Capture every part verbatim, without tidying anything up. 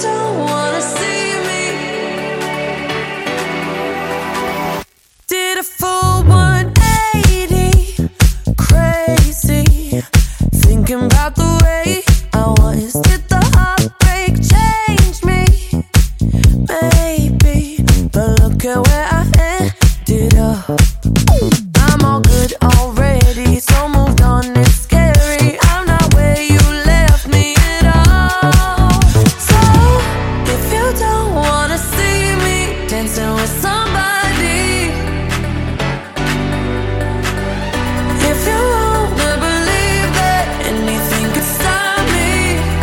don't wanna see me, did a full one eighty, crazy, thinking about the way I was. Did the heartbreak change me? Maybe, but look at where I ended up. I'm all good already, so moved on, it's scary. I'm not where you left me at all. So, if you don't wanna see me dancing with somebody, if you wanna believe that anything could stop me,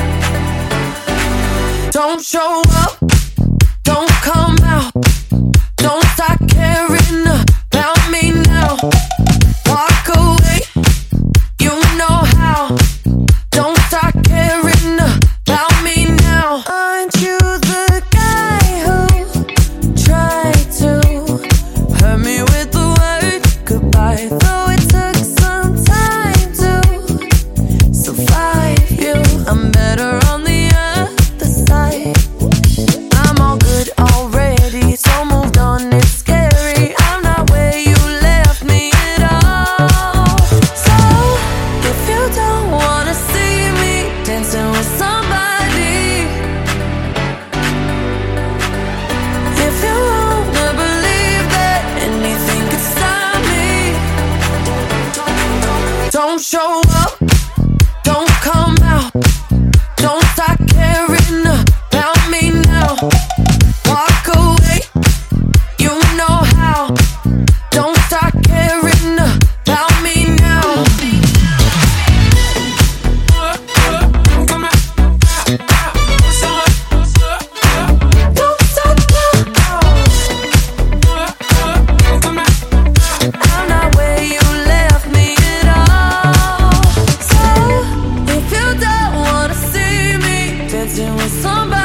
don't show up, don't come out, don't start caring about me now. Walk away, you know how. Don't start caring about me now. Aren't you the guy who tried to hurt me with the word goodbye? Though it took some time to survive you, I'm better on the other side. I'm all good already, so moved on, it's scary. I'm not where you left me at all. So, if you don't wanna see me dancing with somebody, if you wanna believe that anything could stop me, don't show up, don't come out, don't start caring about me now. Walk away, you know how. Don't start caring about me now. Don't stop now. I'm not where you left me at all. So, if you don't wanna see me dancing with somebody,